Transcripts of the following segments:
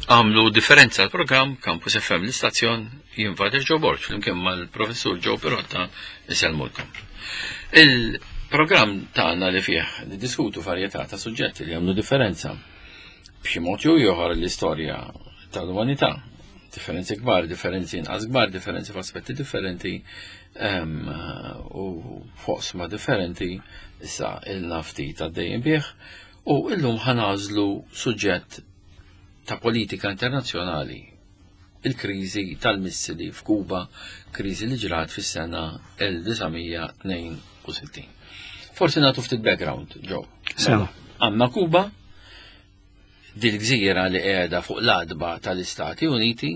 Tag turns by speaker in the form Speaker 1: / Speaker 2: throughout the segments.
Speaker 1: għamlu differenza l-programm Campus FM l-istazzjon jinvader Joe Borg flimkien mal-professur Joe Pirotta iselmulkom. Il-programm tagħna li fih diskutu varjetà ta' suġġetti li għamlu differenza b'xi mod jew ieħor l-istorja tal-umanità. Differenzi kbar, differenzi inqas kbar, differenzi f'aspetti differenti u fosma differenti issa il-nafti ta' dejjem bih u illum ħanażlu suġġett ta' politika internazzjonali, il-kriżi tal-missili f'Kuba, kriżi li ġrat fis-sena 1962. Forsi nagħtu ftit background, Joe. Għandna Kuba, din gżira li qiegħda fuq l-adba tal-Istati Uniti,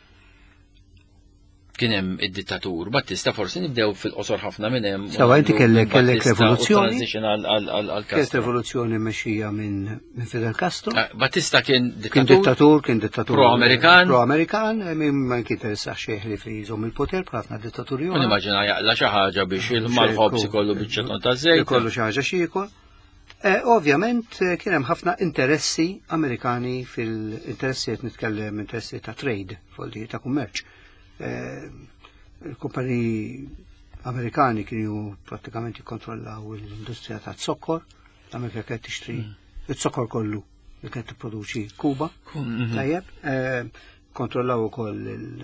Speaker 1: kien hemm id-dittatur Battista, forsi nibdew fil-qosor ħafna minn hemm.
Speaker 2: Sawa inti kellek revoluzzjoni.
Speaker 1: Kienet
Speaker 2: revoluzzjoni mexxija minn Fidel Castro.
Speaker 1: Battista kien dittatur pro-Amerikan.
Speaker 2: Pro-Amerikan, ma kien interessax xejn li fihom il-poter b'ħafna dittaturi.
Speaker 1: Nimmaġina jaqla xi ħaġa biex il-malħobs ikollu biċċa ton ta' żejt.
Speaker 2: Ikollu xi ħaġa xi jkun. Ovvjament kien hemm ħafna interessi Amerikani fil-interessi qed nitkellem interessi ta' trade, foldi ta' kummerċ. Il-kumpaniji Amerikani kienu pratikament jikkontrollaw l-industrija ta' zokkor, l-Amerika kienet tixtri il-zokkor kollu li kienet tipproduċi Kuba, tajjeb, kontrollaw ukoll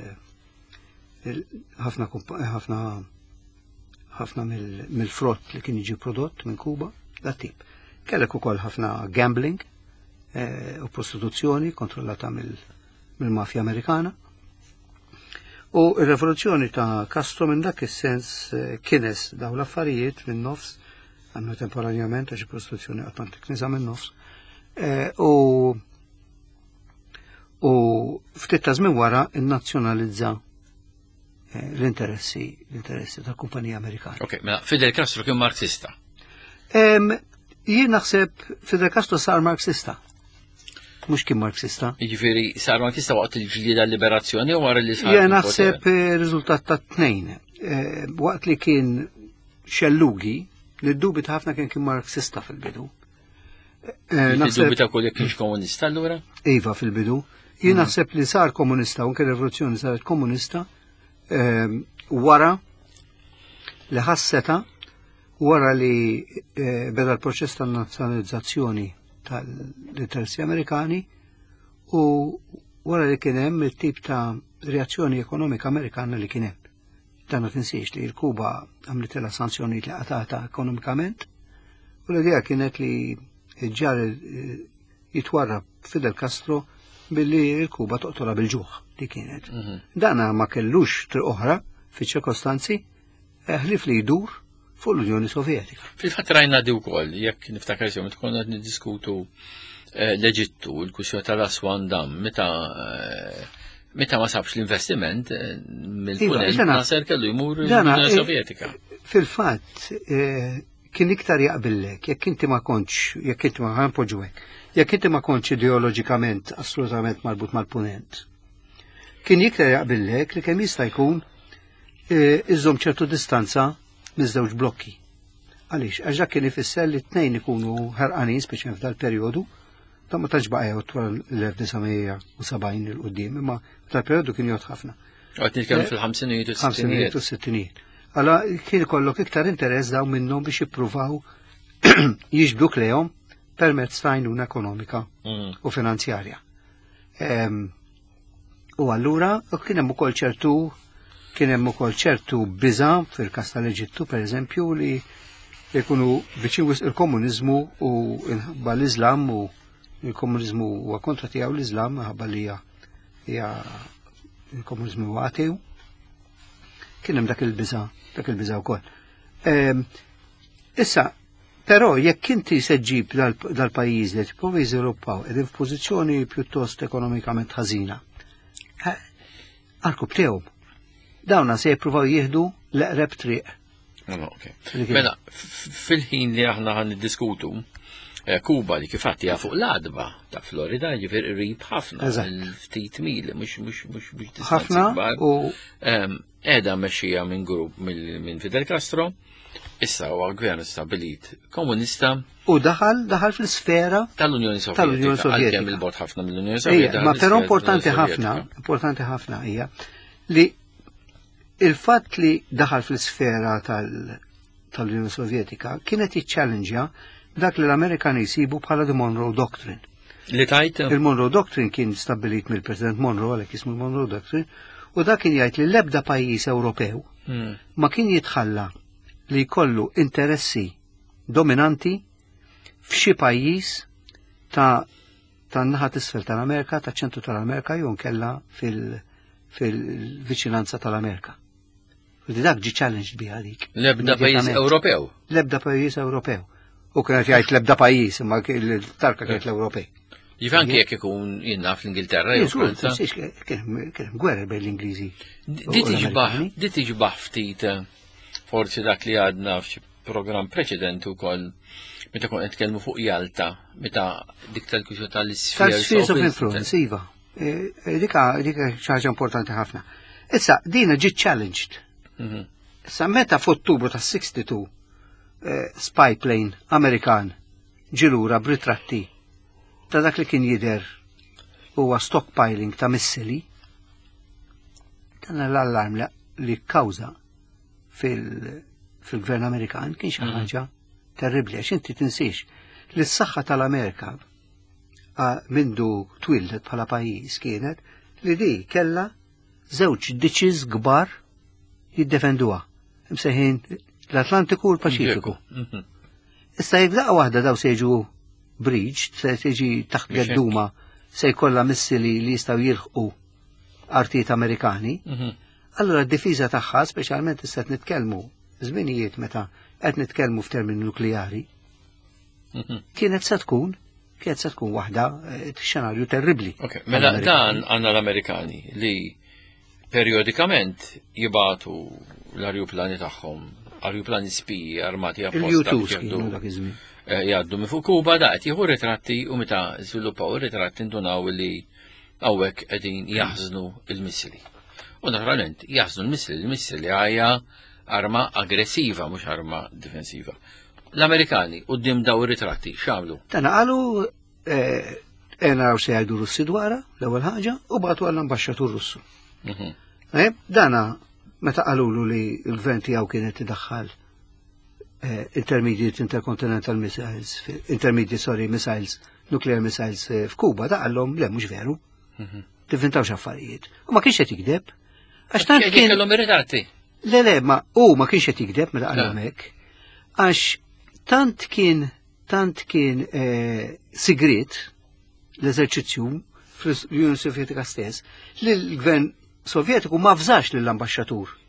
Speaker 2: ħafna mill-frott li kien jiġi prodott minn Kuba, dat-tip. Kellek ukoll ħafna gambling u prostituzzjoni kontrollata mill-mafja Amerikana. U r-revoluzzjoni ta' Castro minn dak is-sens kienes daw l-affarijiet minn nofs, għannu temporanjament għax prostituzzjoni għattant kniża minn nofs, u ftit ta' żmien wara innazzjonalizza l-interessi tal-kumpanija Amerikani.
Speaker 1: Ok, mela Fidel Castro kien marxista.
Speaker 2: Jien naħseb Fidel Castro sar marxista. Mux kien marxista.
Speaker 1: Jiġifieri sar marxista waqt il-ġlieda liberazzjoni u wara li sar.
Speaker 2: Jien naħseb riżultat ta' tnejn. Waqt li kien xellugi, li ddubita ħafna kien marxista fil-bidu.
Speaker 1: Dubita kull jekk kienx komunista allura?
Speaker 2: Iva fil-bidu. Jien naħseb li sar komunista, u anke rivoluzzjoni saret komunista wara li ħasseta wara li beda l-proċess ta' nazzjonalizzazzjoni tal-interessi Amerikani u wara li kien hemm il-tip ta' reazzjoni ekonomika Amerikana li kien hemm. Dan ma tinsiex li l-Kuba għamlitilha sanzjoni li qatata ekonomikament u l-idea kienet li ġar jitwarrab Fidel Castro billi l-Kuba toqtola bil-ġuħ li kienet. Dana ma kellux triq oħra fiċ-ċirkostanzi ħlif li jdur fuq l-Unjoni Sovjetika.
Speaker 1: Fil-fatt rajna di wkoll, jekk niftakar jom, tkun qed niddiskutu l-Eġittu, l-kwistjoni tal-Aswan Dam, meta ma sabx l-investiment mill-punent Nasser kellu jmur l-Unjoni Sovjetika.
Speaker 2: Fil-fatt kien iktar jaqbillek, jekk inti ma kontx ideoloġikament assolutament marbut mal-punent. Kien iktar jaqbillek li kemm jista' jkun iżżomm ċertu distanza miż-żewġ blokki. Għaliex, għax dak kien ifisser li t-tnejn ikunu ħarqanin speċi f'dal-perjodu, ta' ma tantx baqgħu twara l-1970 il-qudiem, imma tal-perjodu kien jgħod ħafna.
Speaker 1: Qed nitkellmu fil-ħamsinijiet u
Speaker 2: s-sittinijiet. Alla kien ikollok iktar interess daw minnhom biex jippruvaw jiġbdu klejhom permezz ta' għajnuna ekonomika u finanzjarja. U allura kien hemm ukoll ċertu biża fil-każ tal-Eġittu pereżempju li jkunu viċin il-komuniżmu u inħabba l-Iżlam u il-komuniżmu huwa kontra tiegħu l-Iżlam ħabba li hija il-komuniżmu huwa ateu. Kien hemm dak il-biża wkoll. Issa, però jekk inti se ġġib dal-pajjiż li tipprovi jiżviluppaw qegħdin f'pożizzjoni pjuttost ekonomikament ħażina, għal-kub tiegħu dawna se jippruvaw jieħdu l-eqreb triq.
Speaker 1: Mela, fil-ħin li aħna ħan diskutu Kuba li kifat hija fuq l-adba ta' Florida ġifier qrib ħafna, ftit mili, mhux
Speaker 2: ħafna u
Speaker 1: qiegħda mmexxija minn grupp minn Fidel Castro, issa huwa gvern stabilit komunista.
Speaker 2: U daħal fil-sfera
Speaker 1: tal-Unjoni Sovjetika. Għalkemm il-bot ħafna mill-Unjoni
Speaker 2: Sovjetika. Ma però importanti ħafna hija li il-fatt li daħal fil-sfera tal-Unjoni Sovjetika kienet jiċċallenġja dak li l-Amerikani jsibu bħala the Monroe Doctrine.
Speaker 1: Li tajt?
Speaker 2: Il-Monroe Doctrine kien stabilit mill-President Monroe, għalhekk ismu Monroe Doctrine, u dak kien jgħid li l-ebda pajjiż Ewropew ma kien jitħalla li jkollu interessi dominanti f'xi pajjiż tan-naħa t'isfel tal-Amerika, taċ-ċentru tal-Amerika jew nkella fil-viċinanza tal-Amerika. U dak ġi challenge biha dik.
Speaker 1: L-ebda pajjiż Ewropew.
Speaker 2: L-ebda pajjiż Ewropew. U kienet jgħid l-ebda pajjiż, imma l-tarka kienet l-Ewropej.
Speaker 1: Jifanki jekk ikun jinna fl-Ingilterra jew Franza.
Speaker 2: Kien gwerra bejn l-Ingliżi.
Speaker 1: Di tiġbaħ ftit forsi dak li għadna f'xi programm preċedenti wkoll meta kont nitkellmu fuq Jalta, meta dik tal-kwistjoni
Speaker 2: tal-spheres of influence, iva. Dika xi ħaġa importanti ħafna. Issa dina ġiet challenged. Issa meta f'Ottubru tas-62 spy plane Amerikan ġilura b'ritratti ta' dak li kien jidher huwa stockpiling ta' missili, dan l-allarm li kkawża fil-gvern Amerikan kien xi ħaġa terribbli għax inti tinsiex li s-saħħa tal-Amerika mindu twildet bħala pajjiż kienet li di kellha żewġ diċiż kbar jiddefenduha, imsejħin l-Atlantiku u l-Paċifiku. Issa jekk daqqa waħda daw se jiġu breached, se tiġi taħt gedduma se jkollha missili li jistgħu jilħqu artijiet Amerikani, allura d-difiża tagħha speċjalment issa qed nitkellmu żminijiet meta qed nitkellmu f'termini nukleari, kienet se tkun waħda xenarju terribbli.
Speaker 1: Mela dan għandna l-Amerikani li periodikament jibatu l-arjuplani tagħhom, arjuplani spiji armati apposta jgħaddu minn fuq Kuba daqt jieħu ritratti u meta żviluppaw ir-ritratti ndunaw li hawnhekk qegħdin jaħżnu l-missili. U naturalment jaħżnu l-missili għajja arma aggressiva mhux arma difensiva. L-Amerikani quddiem daw ir-ritratti x'għamlu?
Speaker 2: Tana qalu naraw se jgħidu Russi dwarha l-ewwel ħaġa u bagħtu għall-ambaxxatur Russu. Dana meta qalulu li l-gvern tiegħu kienet iddaħħal intercontinental missiles, missiles, nuclear missiles f'Kuba, da għallhom le mhux veru. Tivvintaw x'affarijiet. U ma kienx qed jikdeb. Għax tant kien
Speaker 1: kellhom irritratti.
Speaker 2: Le, ma ma kienx qed jikdeb meta qallhom hekk. Għax tant kien sigriet l-eżerċizzju fl-Unjoni Sovjetika stess li l-gvern Sovjetiku ma fżax lill-ambaxxatur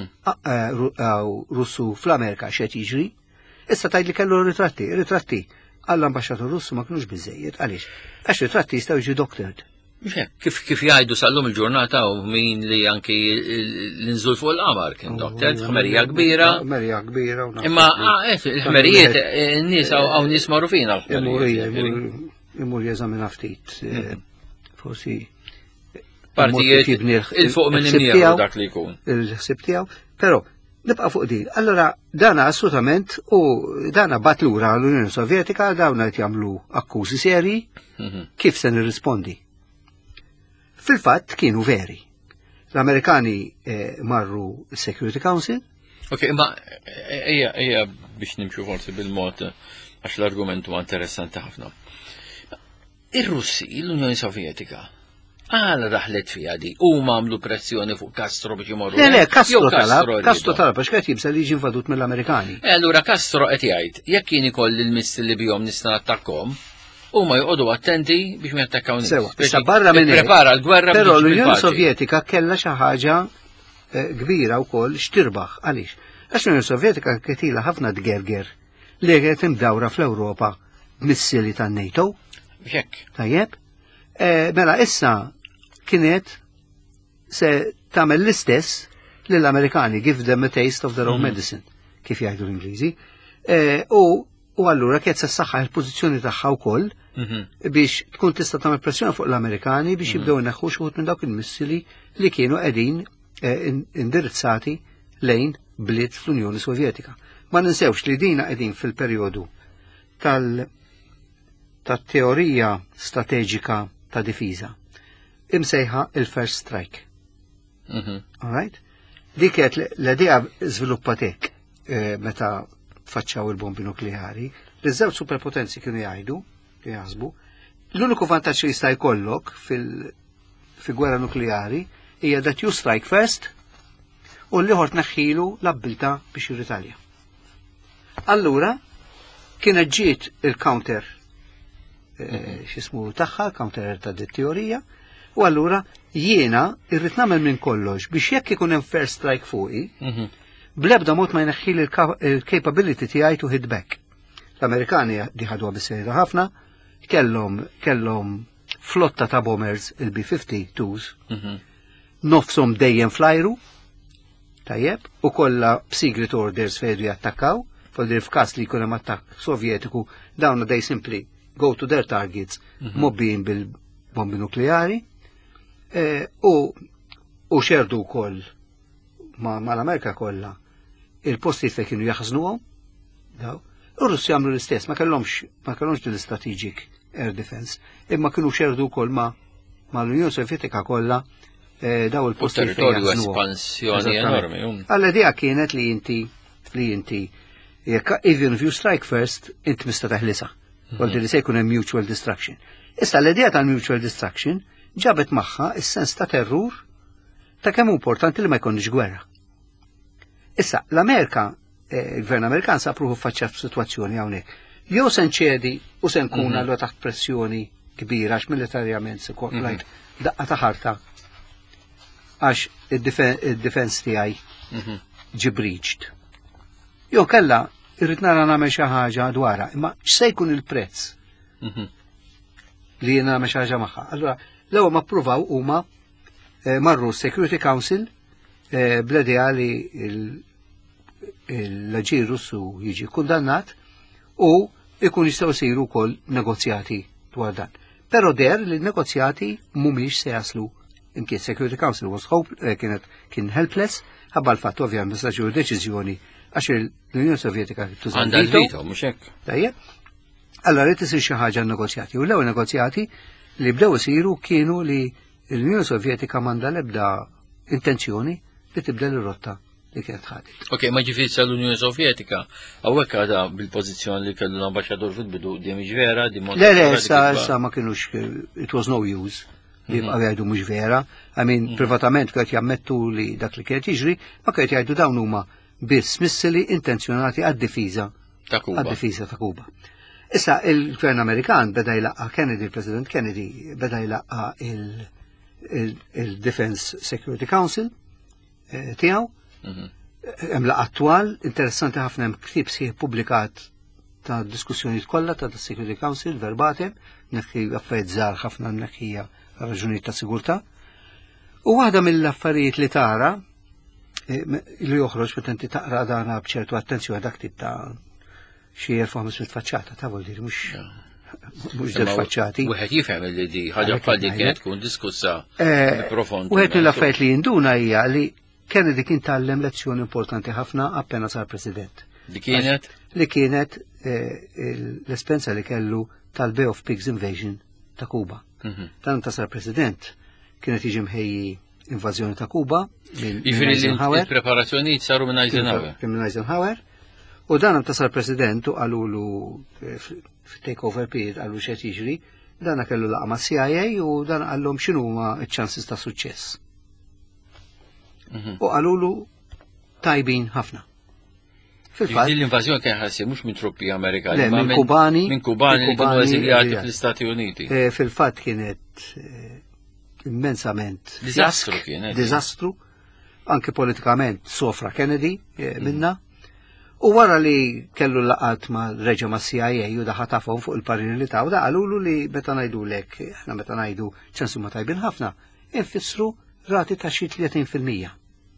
Speaker 2: Russu fl-Amerika x'qed jiġri, issa tgħid li kellu ritratti għall-ambaxxatur Russu ma kinux biżejjed għaliex għax ritratti jistgħu jiġu doctored.
Speaker 1: Kif jgħidu sal-lum il-ġurnata u min li anki l-inżul fuq il-qamar kien doctored, ħmerija kbira.
Speaker 2: Ħmerija kbira.
Speaker 1: Imma il-ħmerijiet n-nies hawn nies magħrufin għall-ħmerijiet.
Speaker 2: Imur jeżamina ftit forsi
Speaker 1: partijiet il-fuq minn imnieħu dak li jkun.
Speaker 2: Il-ħsib tiegħu, però nibqa' fuq din. Allora dana assolutament u dana bat lura l-Unjoni Sovjetika dawn qed jagħmlu akkużi serji kif se nirrispondi. Fil-fatt kienu veri. L-Amerikani marru s-Security Council.
Speaker 1: Ma ejja biex nimxu forsi bil-mod għax l-argument huwa interessanti ħafna. Ir-Russi, l-Unjoni Sovjetika, għala daħlet fija di, u għamlu pressjoni fuq Castro biex jimorru.
Speaker 2: Le, Castro talab, għax kħet jibsa li ġinvadut mill-Amerikani.
Speaker 1: Allura Castro qed jgħid, jekk kien ikolli l-missil li bihom nista' nattakkom, u ma joqogħdu attenti biex ma jattakkaw nies.
Speaker 2: Sewa, barra minn
Speaker 1: prepara l-gwerra.
Speaker 2: Però l-Unjoni Sovjetika kellha xi ħaġa kbira wkoll x'tirbaħ għaliex. Għax l-Unjoni Sovjetika kietilha ħafna dgerger li qed imdawra fl-Ewropa missili tan-NATO. Tajjeb? Mela issa kienet se tagħmel l-istess lill-Amerikani, give them a taste of their own medicine, kif jgħidu l-Ingliżi. U allura kienet se saħħa l-pożizzjoni tagħha wkoll biex tkun tista' tagħmel pressjoni fuq l-Amerikani biex jibdew ineħħu xi minn dawk il-missili li kienu qegħdin indirizzati lejn bliet fl-Unjoni Sovjetika. Ma ninsewx li dina qegħdin fil-perjodu tat-teorija strateġika ta' difiża imsejħa il-First Strike. All right? Dik kienet l-idea żviluppat hekk meta tfaċċaw il-bombi nukleari, li żewġ superpotenzi kienu jgħidu, jaħsbu, l-uniku vantaġġ li jista' jkollok fil-gwerra nukleari hija that you strike first u l-ieħor tneħħilu l-abbilta biex jirritalja. Allura kienet ġiet il-counter x'ismu tagħha, counter ta' dit-teorija, u allura jiena irrid nagħmel minn kollox biex jekk ikun hemm first strike fuqi, bl-ebda mod ma jneħħili il-capability tiegħi to hit back. L-Amerikani diħadwa bis-sejra ħafna, kellhom flotta ta' bombers il-B-52s, nofshom dejjem flajru, tajjeb, u kollha b'secret orders fejdu jattakkaw, foldir f'każ li jkun hemm attakk Sovjetiku, dawn they simply go to their targets mobbin bil-bombi nukleari, u xerdu wkoll mal-Amerika kollha il-postijiet fejn kienu jaħżnuhom, daw. U Russi jagħmlu l-istess, ma kellhomx din strategic air defense, imma kienu xerdu wkoll mal-Unjoni Sovjetika kollha daw il-postijiet fejn jaħżnuhom. Territorju espansjoni enormi. Għall-idea kienet li inti jekk even if you strike first, inti mista' teħlisa. Għoldi li se jkun hemm mutual destruction. Issa l-idea tal-mutual destruction ġabet magħha is-sens ta' terrur ta' kemm importanti li ma jkunx gwerra. Issa, l-Amerika, il-Gvern Amerikan sapruħu faċċat f'sitwazzjoni hawnhekk. Jew se nċedi u se nkun allura taħt pressjoni kbira għax militarjament se kollajt daqqa ta' ħarta għax id-defense tiegħi ġi breached. Jew kellha irrid nara nagħmel xi ħaġa dwarha, imma x'se jkun il-prezz li jiena nagħmel xi ħaġa magħha. Allura l-ewwel ma ppruvaw huma marru Security Council bl-idea li l-aġir Russu jiġi kundannat u ikun jistgħu jsiru wkoll negozjati dwar dan. Però der li n-negozjati mhumiex se jaslu imkien Security Council kien helpless ħabba l-fatt ovvjament ma stax deċiżjoni għax l-Unjoni Sovjetika tuża
Speaker 1: għandha mhux hekk.
Speaker 2: Tajjeb. Allora rid isir xi ħaġa negozjati u l-ewwel negozjati li bdew isiru kienu li l-Unjoni Sovjetika m'għandha l-ebda intenzjoni li tibdel ir-rotta li kienet ħadet.
Speaker 1: Ok, ma ġifieri l-Unjoni Sovjetika hawnhekk għadha bil-pożizzjoni li kellu l-ambaxxadur fil-bidu di mhix vera, di
Speaker 2: Le, sa ma kienux it was no use li jibqa' jgħidu mhux vera. I mean, privatament kienet jammettu li dak li kienet jiġri, ma kienet jgħidu dawn huma biss missili intenzjonati għad-difiża ta' Kuba. Issa il-Gvern Amerikan beda jlaqqa Kennedy, il-President Kennedy, beda jlaqqa il-Defense Security Council tiegħu. Hemm laqgħa attwal, interessanti ħafna hemm ktieb sħiħ pubblikat ta' diskussjonijiet kollha ta' Security Council verbatim, nekki affarijiet żgħar ħafna nekkija raġunijiet ta' sigurtà. U waħda mill-affarijiet li tara li joħroġ meta inti taqra dana b'ċertu attenzjoni dak tip ta' xi 1500 faċċata ta' vuol dire mhux del-faċċati.
Speaker 1: Wieħed jifhem li di ħaġa bħal dik kienet tkun diskussa profonda.
Speaker 2: Wieħed mill-affarijiet li jinduna hija li Kennedy kien tallem lezzjoni importanti ħafna appena sar President. Li kienet l-espensa li kellu tal-Bay of Pigs invasion ta' Kuba. Dan ta' sar President kienet jiġi mħejji invażjoni ta' Kuba minn Eisenhower.
Speaker 1: Il-preparazzjonijiet saru minn
Speaker 2: Eisenhower. U dan ta' sar President u qalulu f-takeover period għallu xed jiġri, dan kellu laqa ma' CIA u dan għallhom x'inhuma ċ-chances ta' suċċess. U għalulu tajbin ħafna.
Speaker 1: Fil-fatt. L-invażjoni kien ħassi mhux minn truppi Amerikani,
Speaker 2: ma minn Kubani.
Speaker 1: Minn Kubani li kienu eżiljati fl-Istati Uniti.
Speaker 2: Fil-fatt kienet immensament diżastru, anke politikament sofra Kennedy minna. U wara li kellu laqat ma' reġa ma' CIA u daħatafhom fuq il-pariri li ta' u da' għalulu li meta ngħidulek, aħna meta ngħidu ċansu ma' tajbin ħafna, infissru rati ta' xi 30%.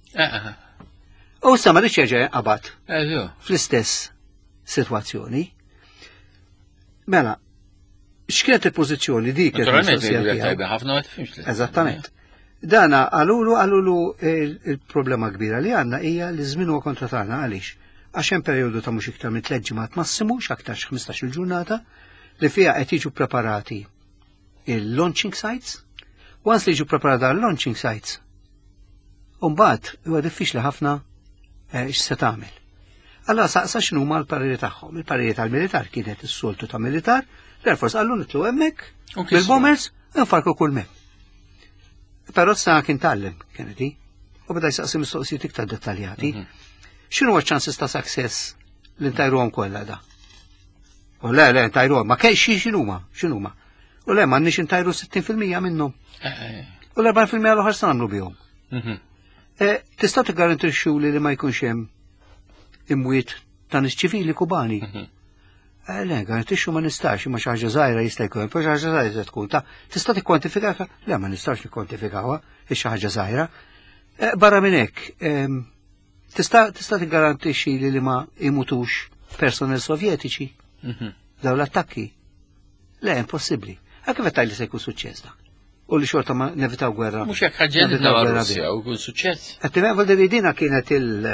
Speaker 2: U issa ma rridx jerġa' qabad fl-istess sitwazzjoni. Mela, x'kienet il-pożizzjoni dik
Speaker 1: tajba ħafna ma tifhimx.
Speaker 2: Eżattament. Dana għalulu il-problema kbira li għandna hija li żmien huwa kontra tagħna għaliex. Għax hemm perjodu ta' mhux iktar minn 3 ġimgħat massimu x'aktarx 15-il ġurnata li fiha qed jiġu preparati il-launching sites. Once li jiġu preparati il-launching sites, mbagħad huwa diffiċli ħafna x'se tagħmel. Allora saqsa x'inhu huma l-pariri tagħhom. Il-pariri tal-militar kienet is-soltu ta' militar, l-Air Force qallu nitlu hemmhekk bil-bombers nfarku kull minn. Però sa kien tallem Kennedy u beda jsaqsi mistoqsijiet iktar dettaljati. X'inhu ċ-chances ta' success li ntajruhom kollha da? U le ntajruhom, ma kejn x'inhuma? U le m'għandniex intajru 60% minnhom. U l-40% l-oħra se nagħmlu bihom. Tistgħu tiggarantixxu li ma jkunx hemm imwiet ta' nies ċivili kubani. Le, garantixxu ma nistax, ma xi ħaġa żgħira jista' jkun, xi ħaġa żgħira tkun ta' tista' tikkwantifikawha? Le, ma nistax nikkwantifikawha, xi ħaġa żgħira. Barra minn hekk, tista' tiggarantixxi li ma jmutux personel sovjetiċi dawn l-attakki? Le, impossibbli. Kif qed li se jkun suċċess dak? U li xorta ma nevitaw gwerra.
Speaker 1: Mhux hekk ħaġġelna Russja u jkun suċċess.
Speaker 2: Qed tivem dina kienet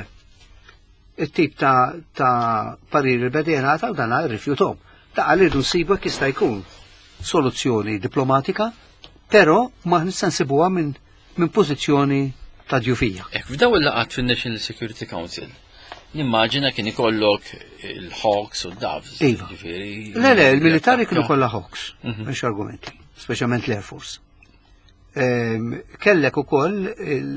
Speaker 2: il-tip ta' parir il-bedena ta' u dana rifjutom. Ta' għallidu nsibu jista' jkun soluzzjoni diplomatika, pero ma nista' nsibuha minn pożizzjoni ta' djufija.
Speaker 1: F'daw il-laqat fin-National Security Council, nimmaġina kien ikollok il-Hawks u d-Doves.
Speaker 2: Iva. Le, il-militari kienu kollha Hawks, mhux argumenti, speċjalment l-Air Force. Kellek ukoll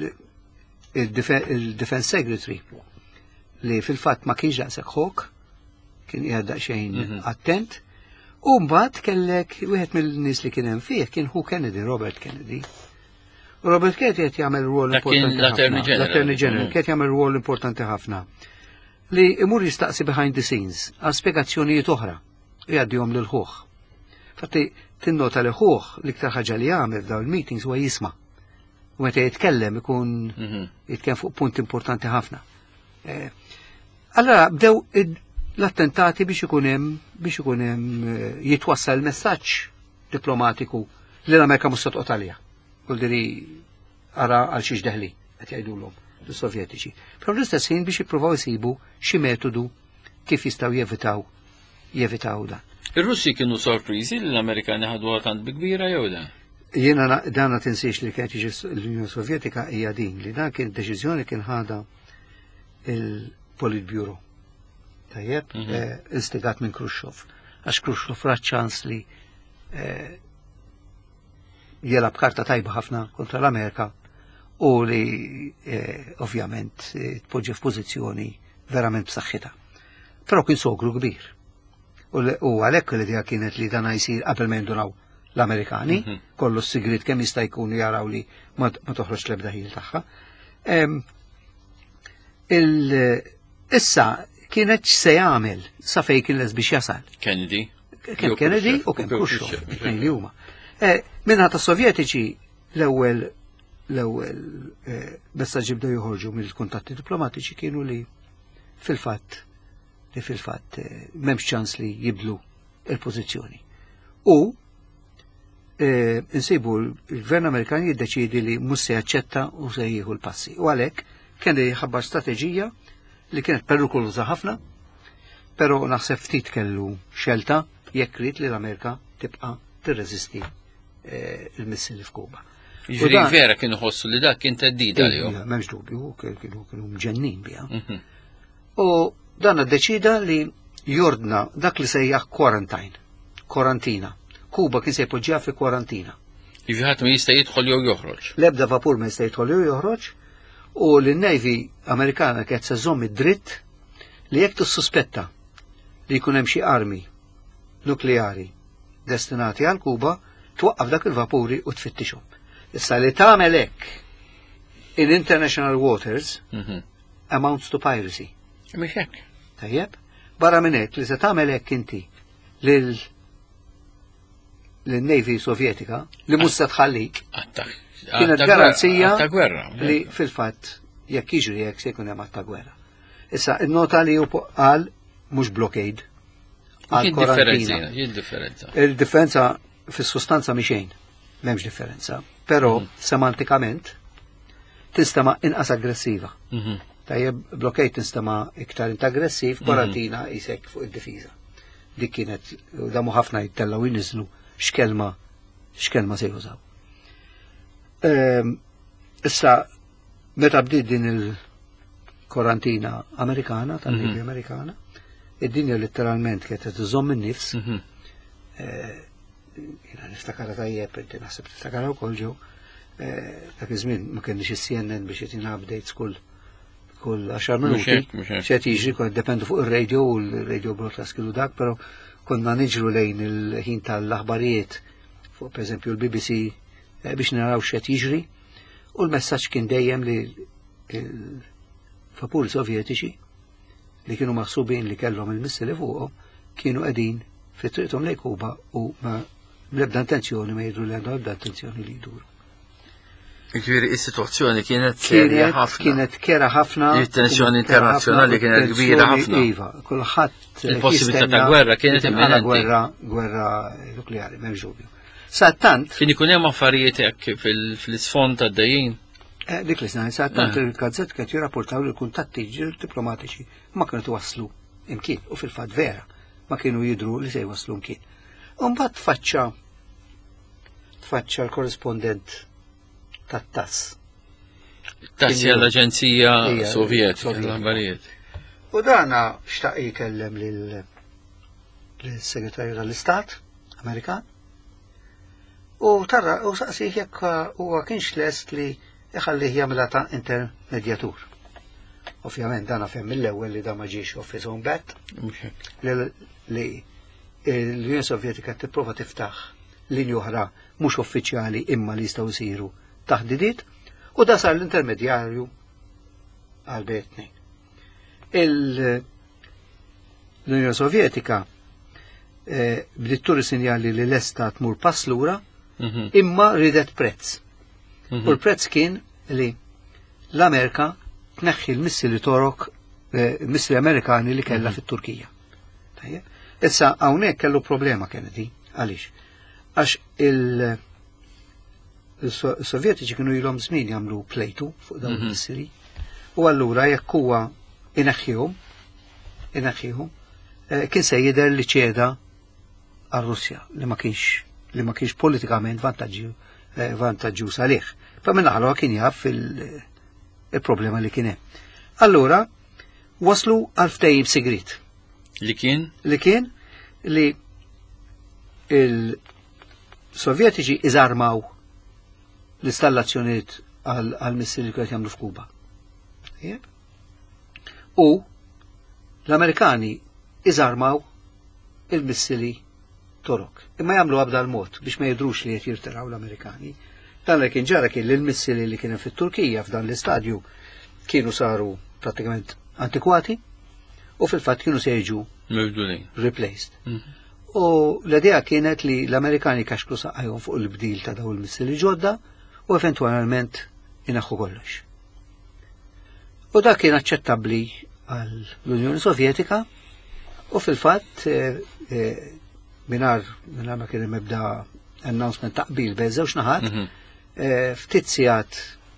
Speaker 2: il-Defense Secretary li fil-fatt ma kienx daqshekk Hawk, kien qiegħed daqsxejn attent, u mbagħad kellek wieħed mill-nies li kien hemm fih kien Kennedy, Robert Kennedy. Robert Kennedy qed jagħmel rwol importanti ħafna. L-Attorney General qed jagħmel rwol importanti ħafna li imur jistaqsi behind the scenes għal spjegazzjonijiet oħra jgħaddihom lil ħuħ. Fatti tinnota li ħuħ l-iktar ħaġa li jagħmel f'dawn il-meetings huwa jisma'. U meta jitkellem ikun jitkellem fuq punt importanti ħafna. Allora bdew l-attentati biex ikun hemm jitwassal il-messaġġ diplomatiku li l-Amerika mhux se toqgħod għalija. Kull diri ara għal xiex deħli qed jgħidulhom l-Sovjetiċi. Però l-istess ħin biex jippruvaw isibu xi metodu kif jistgħu jevitaw dan.
Speaker 1: Ir-Russi kienu sorpriżi li l-Amerikani ħadu tant bi kbira jew dan?
Speaker 2: Jiena dan ma tinsiex li kienet l-Unjoni Sovjetika hija din li dan kien deċiżjoni kien ħada il-Politburo. Tajjeb, instigat minn Khrushchev. Għax Khrushchev ra ċans li jelab karta tajba ħafna kontra l-Amerika u li ovvjament tpoġġi f'pożizzjoni verament b'saħħitha. Però kien sogru kbir. U għalhekk li dija kienet li dan jsir qabel ma jindunaw l-Amerikani, kollu s-sigrit kemm jista' jkun jaraw li ma toħroġ l-ebda ħil tagħha. Issa kienet se jagħmel sa fejn kien les biex jasal.
Speaker 1: Kennedy.
Speaker 2: Kemm Kennedy u kemm Khrushchev, tnejn li huma. Minna ta' Sovjetiċi l-ewwel messaġġi bdew joħorġu mill-kuntatti diplomatiċi kienu li fil-fatt m'hemmx ċans li jibdlu il-pożizzjoni. U insibu l-Gvern Amerikan jiddeċiedi li mhux se jaċċetta u se jieħu l-passi. U għalhekk kien jħabbar strateġija li kienet perikoluża ħafna, però naħseb ftit kellu xelta jekk rid li l-Amerika tibqa' tirreżisti il-missili f'Kuba.
Speaker 1: Jiġri vera kienu ħossu li dak kien teddida għalihom.
Speaker 2: M'hemmx dubju, kienu mġennin biha. U dan iddeċida li jordna dak li sejjaħ kwarantina. Kuba kien se jpoġġiha fi kwarantina.
Speaker 1: Jiġri ħadd ma jista' jidħol jew joħroġ.
Speaker 2: L-ebda vapur ma jista' jidħol jew joħroġ u l-Navy Amerikana kienet se żomm id-dritt li jekk tissuspetta li jkun hemm xi armi nukleari destinati għal Kuba twaqqaf dak il-vapuri u tfittixhom. Issa li tagħmel hekk in international waters amounts to piracy.
Speaker 1: Mhux hekk.
Speaker 2: Tajjeb? Barra minn hekk li se tagħmel hekk inti lin-Navy Sovjetika li mhux se tħallik. Kienet garanzija li fil-fatt jekk jiġri hekk se jkun hemm ta' gwerra. Issa n-nota li qal mhux blockade.
Speaker 1: Differenza.
Speaker 2: Il-differenza fis-sustanza mhix xejn. m'hemmx differenza. Però semantikament tinstema' inqas aggressiva. Tajjeb, blockade tinstema' iktar aggressiv, kwarantina jisek fuq id-difiża. Dik kienet, damu ħafna jittellaw jinizlu x'kelma se jużaw. Issa, meta bdiet din il-kwarantina Amerikana, tan-Navy Amerikana, id-dinja letteralment kienet iżomm in-nifs. Jiena niftakara tajjeb, inti naħseb tiftakara wkoll ġew. Dak iż-żmien ma kenniex is-CNN biex jitina updates kull 10 minuti. X'qed jiġri kont dependu fuq ir-radio u l-radio broadcast kienu dak, però konna niġru lejn il-ħin tal-aħbarijiet fuq pereżempju l-BBC biex naraw x'qed jiġri u l-messaġġ kien dejjem li l-vapuri sovjetiċi li kienu maħsubin li kellhom il-missili fuqhom kienu qegħdin fi triqthom lejn Kuba u ma l-ebda intenzjoni ma jidru li għandhom ebda intenzjoni li jduru.
Speaker 1: Ġifieri is-sitwazzjoni kienet serja ħafna.
Speaker 2: Kienet kera ħafna.
Speaker 1: Il-tensjoni internazzjonali kienet kbira ħafna.
Speaker 2: Iva, kulħadd
Speaker 1: il-possibilità ta' gwerra kienet imminenti.
Speaker 2: Gwerra nukleari, m'hemmx dubju. Sa tant.
Speaker 1: Kien ikun hemm affarijiet hekk fil-isfond tad-dejjin.
Speaker 2: Dik li snaj, sa tant il-gazzett kienet jirrapportaw li l-kuntatti diplomatiċi ma kienu waslu imkien u fil-fatt vera ma kienu jidru li se jwaslu imkien. Mbagħad tfaċċa l-korrispondent tat-TASS.
Speaker 1: TASS hija l-Aġenzija Sovjetika tal-Aħbarijiet.
Speaker 2: U dana xtaq jikellem lill-Segretarju tal-Istat Amerikan u saqsih jekk huwa kienx lest li iħallih jagħmilha ta' intermedjatur. Ovvjament dana fehem mill-ewwel li da ma ġiex off his own bat. Li l-Unjoni Sovjetika tipprova tiftaħ linji oħra mhux uffiċjali imma li jistgħu jsiru taħdidiet u da sar l-intermedjarju għal betni. L-Unjoni Sovjetika bdiet turi sinjali li l-esta tmur pass lura imma ridet prezz. U l-prezz kien li l-Amerika tneħħi l-missili torok missili Amerikani li kellha fit-Turkija. Issa hawnhekk kellu problema Kennedy għaliex għax il-Sovjetiċi kienu ilhom żmien jagħmlu plejtu fuq dawn il-missili u allura jekk huwa ineħħihom kien se jidher li ċeda għar-Russja li ma kienx politikament vantaġġjuż għalih. Pa minn aħħar kien jaf il-problema li kien hemm. Allura waslu għal ftehim sigrit. Li kien li il-Sovjetiċi iżarmaw l-installazzjoniet għal-missili li kienet jagħmlu f'Kuba. U l-Amerikani iżarmaw il-missili torok. Imma jagħmlu għabda l-mod biex ma jidrux li qed jirtiraw l-Amerikani. Dan li kien ġara kien li l-missili li kienu fit-Turkija f'dan l-istadju kienu saru pratikament antikwati u fil-fatt kienu se jiġu replaced. U l-idea kienet li l-Amerikani kaxklu saqajhom fuq il-bdil ta' daw il-missili ġodda u eventualment inaħħu kollox. U dak kien aċċettabbli għall-Unjoni Sovjetika u fil-fatt minar ma kien mebda announcement taqbil beżewx naħat ftit sigħat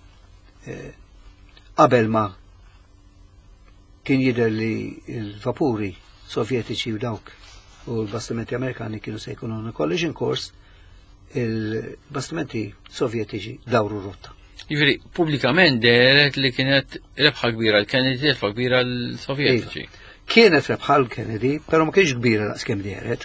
Speaker 2: qabel ma kien jidher li l-vapuri Sovjetiċi u dawk u l-bastimenti Amerikani kienu se jkunu on a collision course, il-bastimenti Sovjetiċi dawru rotta.
Speaker 1: Jiġifieri pubblikament deret li kienet rebħa kbira l-Kennedy, rebħa kbira l-Sovjetiċi.
Speaker 2: Kienet rebħa l-Kennedy, però ma kienx kbira laqs kemm deret.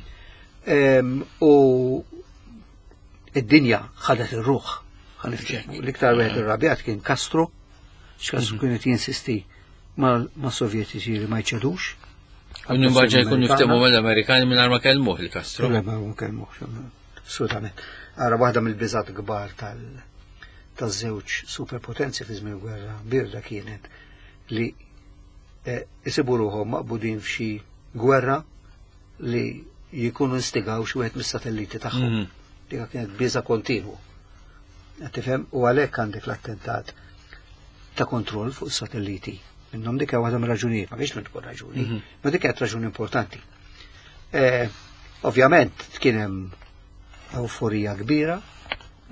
Speaker 2: U id-dinja ħadet ir-ruħ. L-iktar wieħed irrabjat kien Castro, x'Castro kienet jinsisti ma' Sovjetiċi li ma jċedux.
Speaker 1: U nimbaġġa jkun niftehmu mal-Amerikani mingħajr ma kellmuh il-Castro.
Speaker 2: Ma kellmuh, assolutament. Ara waħda mill-biżat kbar taż-żewġ superpotenzi fi żmien gwerra birda kienet li isibu ruħhom maqbudin f'xi gwerra li jkunu instigaw xi wieħed mis-satelliti tagħhom. Dik kienet biża kontinwu. Tifhem u għalhekk għandek l-attentat ta' kontroll fuq is-satelliti. Minnhom dik waħda mir-raġunijiet, ma kienx tkun raġuni, ma dik kienet raġuni importanti. Ovvjament kien hemm euforija kbira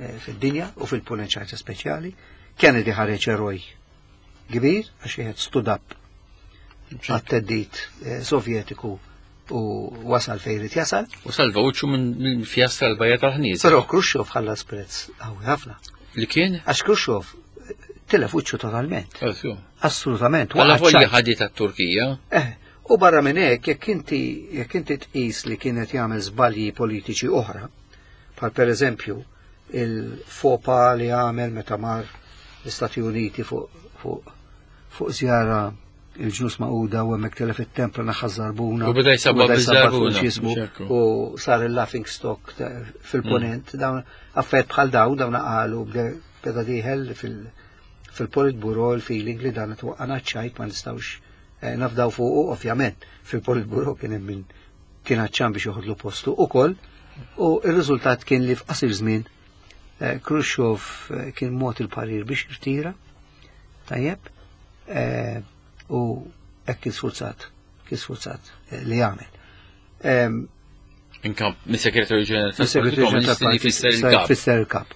Speaker 2: fid-dinja u fil-punent xi ħaġa speċjali. Kennedy ħareġ eroj kbir għax wieħed studab għat-teddit Sovjetiku u wasal fejn irid jasal.
Speaker 1: U salva uċċu minn fjastra l-bajja tal-ħnież.
Speaker 2: Però Khrushchev ħallas prezz qawwi ħafna.
Speaker 1: Li kien?
Speaker 2: Għax Khrushchev tilef uċċu totalment. Assolutament.
Speaker 1: Għalla volja ħaddi tat-Turkija.
Speaker 2: U barra minn hekk jekk inti tqis li kienet jagħmel żbalji politiċi oħra, bħal pereżempju il-fopa li għamel meta mar l-Istati Uniti fuq żjara il-ġnus Mauda u hemmhekk telef it-templu naħażarbuna.
Speaker 1: U beda jsabba biżarbuna.
Speaker 2: U sar il-laughing stock fil-ponent, dawn affett bħal dawn qalu beda dieħel fil-Politburo il-feeling li dan twaqqana ċajt ma nistgħux nafdaw fuq, ovvjament fil-Politburo kien hemm min kien ħaċċan biex joħodlu postu ukoll, u r-riżultat kien li f'qasir żmien Khrushchev kien mod il-parir biex jirtira, tajjeb, u hekk kien sfurzat li jagħmel.
Speaker 1: Inkamp mis-Segretarju Ġenerali tal-Partiti
Speaker 2: fisser il-kap.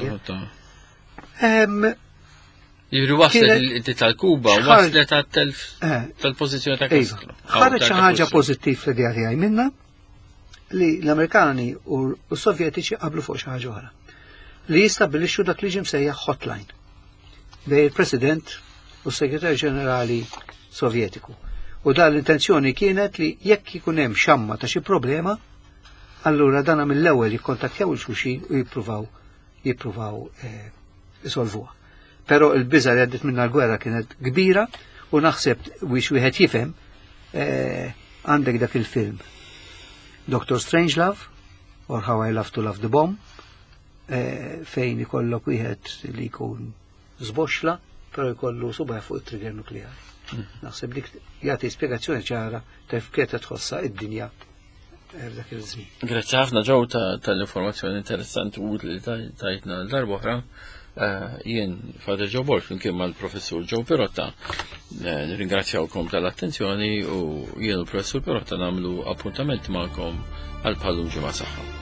Speaker 1: Jibri waslet tal-Kuba, waslet tal-pozizjoni ta' Castro.
Speaker 2: Ħareġ xi ħaġa pożittiv fl-idea tiegħi minna li l-Amerikani u s-Sovjetiċi qablu fuq xi ħaġa oħra. Li jistabbilixxu dak li ġie msejjaħ hotline bejn il-President u s-Segretarju Ġenerali Sovjetiku. U dan l-intenzjoni kienet li jekk ikun hemm xamma ta' xi problema, allura dana mill-ewwel jikkontattjaw il-xulxin u jippruvaw isolvuha. Però l-biża li għaddit minna l-gwerra kienet kbira u naħseb biex wieħed jifhem għandek dak il-film Dr. Strangelove or How I Love to Love the Bomb fejn ikollok wieħed li jkun żboxla però jkollu subaj fuq it-trigger nukleari. Naħseb dik jagħti spjegazzjoni ċara ta' kif tħossha id-dinja f'dak il-żmien.
Speaker 1: Grazzi ħafna ġew tal-informazzjoni interessanti u li tajtna l-darba oħra. Jien Fader Joe Wolf flimkien mal-Professur Joe Perotta nirringrazzjawkom tal-attenzjoni u jien u l-Professur Perotta nagħmlu appuntament magħkom għal bħallu ġimgħa saħħa.